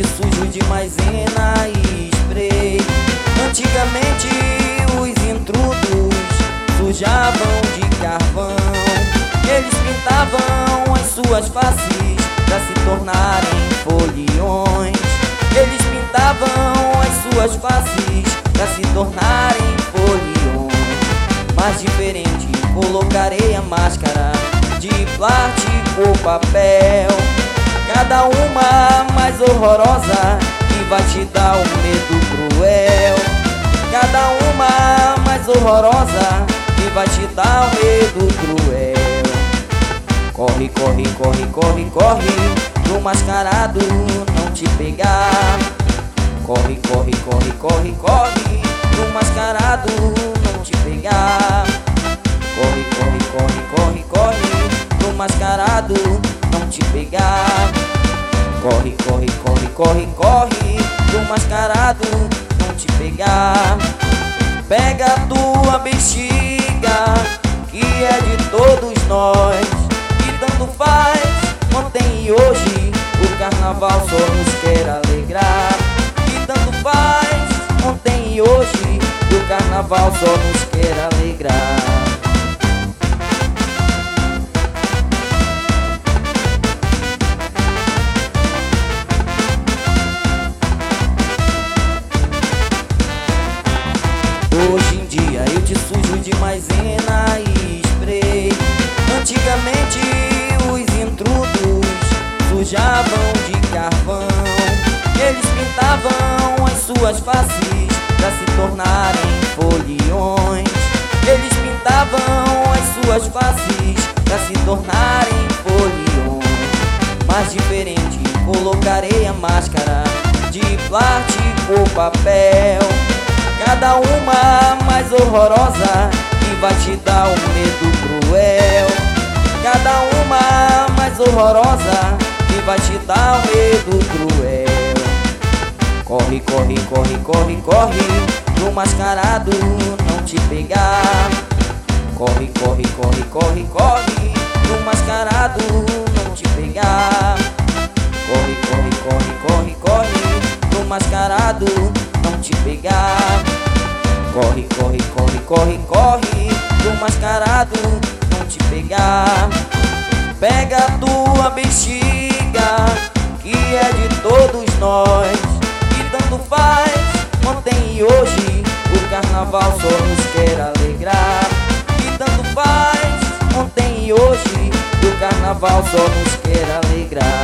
sujo de maisena e spray. Antigamente os intrudos sujavam de carvão. Eles pintavam as suas faces pra se tornarem foliões. Eles pintavam as suas faces pra se tornarem foliões. Mas diferente, colocarei a máscara de plástico ou papel, cada uma mais horrorosa, que vai te dar um medo cruel. Cada uma mais horrorosa, que vai te dar um medo cruel. Corre, corre, corre, corre, corre, pro mascarado não te pegar. Corre, corre, corre, corre, corre, pro mascarado não te pegar. Corre, corre, corre, corre, corre, pro mascarado não te pegar. Corre, corre, corre, corre, corre, pro mascarado não te pegar. Pega a tua bexiga, que é de todos nós, e tanto faz ontem e hoje, o carnaval só nos quer alegrar. E tanto faz ontem e hoje, o carnaval só nos quer alegrar. Hoje em dia eu te sujo de maisena e spray. Antigamente os intrudos sujavam de carvão. Eles pintavam as suas faces pra se tornarem foliões. Eles pintavam as suas faces pra se tornarem foliões. Mas diferente, colocarei a máscara de plástico ou papel, cada uma mais horrorosa, que vai te dar um medo cruel. Cada uma mais horrorosa, que vai te dar um medo cruel. Corre, corre, corre, corre, corre, pro mascarado não te pegar. Corre, corre, corre, corre, corre, pro mascarado não te pegar. Corre, corre, corre, corre, corre, pro mascarado não te pegar. Corre, corre, corre, corre, corre, pro mascarado não te pegar. Pega a tua bexiga, que é de todos nós, e tanto faz ontem e hoje, o carnaval só nos quer alegrar. E tanto faz ontem e hoje, o carnaval só nos quer alegrar.